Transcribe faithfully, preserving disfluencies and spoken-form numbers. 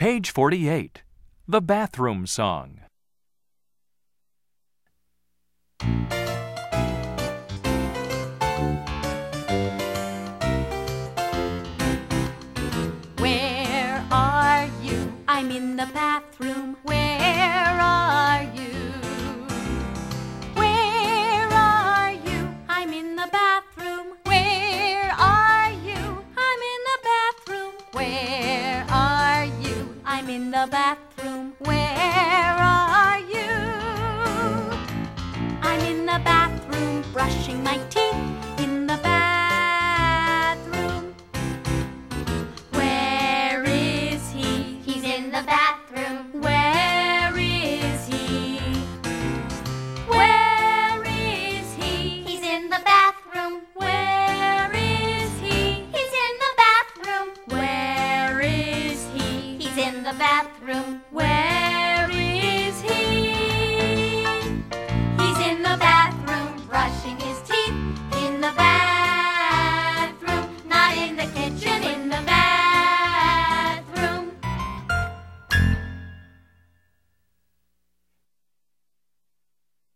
Page forty-eight. The Bathroom Song. Where are you? I'm in the bathroom. Where are you? Where are you? I'm in the bathroom. Where are you? I'm in the bathroom. Where are you? I'm in the bathroom. Where are you? I'm in the bathroom brushing my teeth in the bathroom. Where is he? He's in the bathroom. Where is he? Where is he? He's in the bathroom. Where is he? He's in the bathroom. Where is he? He's in the bathroom. Where